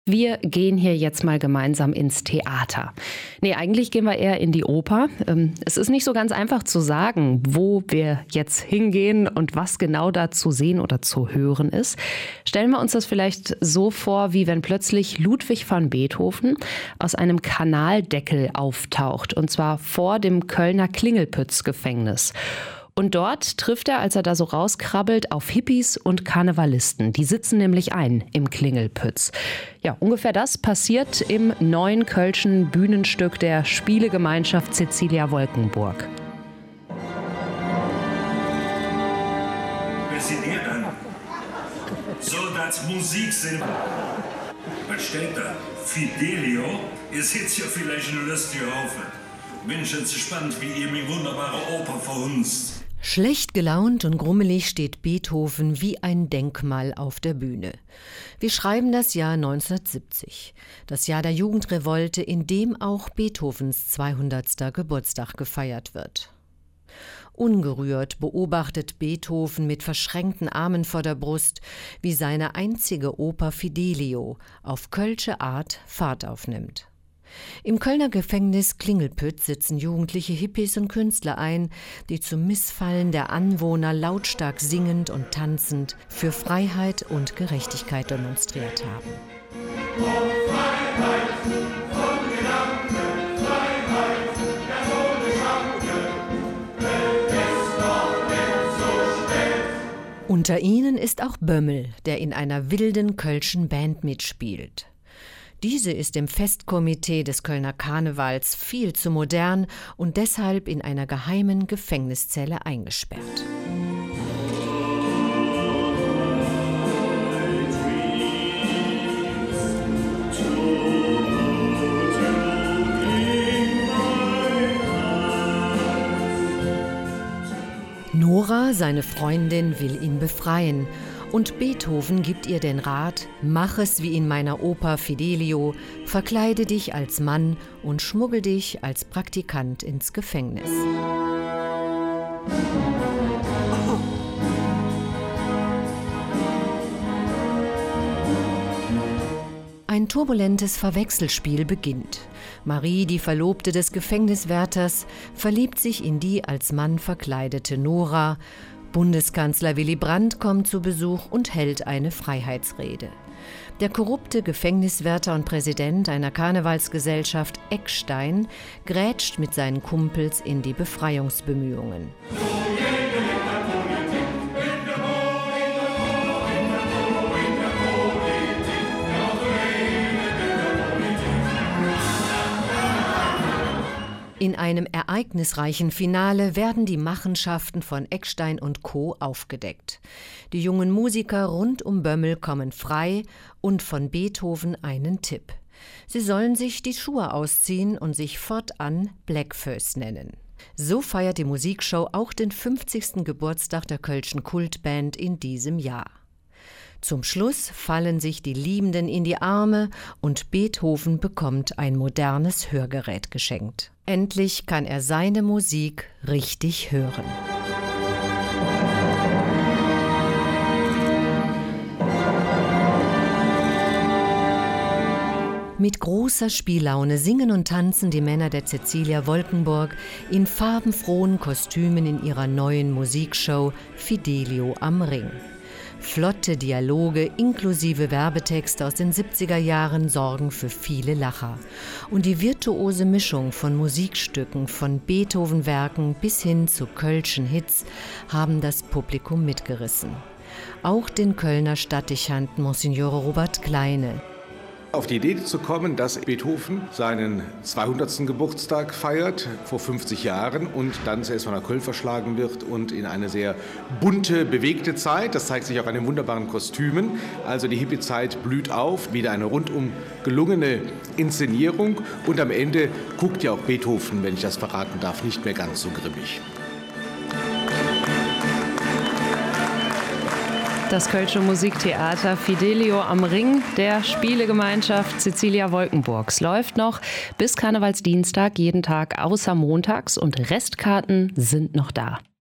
Wir gehen hier jetzt mal gemeinsam ins Theater. Nee, eigentlich gehen wir eher in die Oper. Es ist nicht so ganz einfach zu sagen, wo wir jetzt hingehen und was genau da zu sehen oder zu hören ist. Stellen wir uns das vielleicht so vor, wie wenn plötzlich Ludwig van Beethoven aus einem Kanaldeckel auftaucht, und zwar vor dem Kölner Klingelpütz-Gefängnis. Und dort trifft er, als er da so rauskrabbelt, auf Hippies und Karnevalisten. Die sitzen nämlich ein im Klingelpütz. Ja, ungefähr das passiert im neuen Kölschen Bühnenstück der Spielegemeinschaft Cäcilia Wolkenburg. Wer sind ihr dann? Soll das Musik sind? Was steht da? Fidelio? Ihr seht ja vielleicht eine lustige Haufe. Bin ich jetzt gespannt, wie ihr mir wunderbare Oper verhunzt. Schlecht gelaunt und grummelig steht Beethoven wie ein Denkmal auf der Bühne. Wir schreiben das Jahr 1970, das Jahr der Jugendrevolte, in dem auch Beethovens 200. Geburtstag gefeiert wird. Ungerührt beobachtet Beethoven mit verschränkten Armen vor der Brust, wie seine einzige Oper Fidelio auf kölsche Art Fahrt aufnimmt. Im Kölner Gefängnis Klingelpütz sitzen jugendliche Hippies und Künstler ein, die zum Missfallen der Anwohner lautstark singend und tanzend für Freiheit und Gerechtigkeit demonstriert haben. Unter ihnen ist auch Bömmel, der in einer wilden kölschen Band mitspielt. Diese ist im Festkomitee des Kölner Karnevals viel zu modern und deshalb in einer geheimen Gefängniszelle eingesperrt. Nora, seine Freundin, will ihn befreien. Und Beethoven gibt ihr den Rat: Mach es wie in meiner Oper Fidelio, verkleide dich als Mann und schmuggel dich als Praktikant ins Gefängnis. Ein turbulentes Verwechselspiel beginnt. Marie, die Verlobte des Gefängniswärters, verliebt sich in die als Mann verkleidete Nora. Bundeskanzler Willy Brandt kommt zu Besuch und hält eine Freiheitsrede. Der korrupte Gefängniswärter und Präsident einer Karnevalsgesellschaft, Eckstein, grätscht mit seinen Kumpels in die Befreiungsbemühungen. In einem ereignisreichen Finale werden die Machenschaften von Eckstein und Co. aufgedeckt. Die jungen Musiker rund um Bömmel kommen frei und von Beethoven einen Tipp. Sie sollen sich die Schuhe ausziehen und sich fortan Blackfurs nennen. So feiert die Musikshow auch den 50. Geburtstag der Kölschen Kultband in diesem Jahr. Zum Schluss fallen sich die Liebenden in die Arme und Beethoven bekommt ein modernes Hörgerät geschenkt. Endlich kann er seine Musik richtig hören. Mit großer Spiellaune singen und tanzen die Männer der Cäcilia Wolkenburg in farbenfrohen Kostümen in ihrer neuen Musikshow Fidelio am Ring. Flotte Dialoge inklusive Werbetexte aus den 70er Jahren sorgen für viele Lacher. Und die virtuose Mischung von Musikstücken, von Beethoven-Werken bis hin zu kölschen Hits haben das Publikum mitgerissen. Auch den Kölner Stadtdechant Monsignore Robert Kleine. Auf die Idee zu kommen, dass Beethoven seinen 200. Geburtstag feiert, vor 50 Jahren, und dann zuerst mal nach Köln verschlagen wird und in eine sehr bunte, bewegte Zeit. Das zeigt sich auch an den wunderbaren Kostümen. Also die Hippie-Zeit blüht auf, wieder eine rundum gelungene Inszenierung. Und am Ende guckt ja auch Beethoven, wenn ich das verraten darf, nicht mehr ganz so grimmig. Das Kölsche Musiktheater Fidelio am Ring der Spielegemeinschaft Cäcilia Wolkenburgs läuft noch bis Karnevalsdienstag jeden Tag außer montags und Restkarten sind noch da.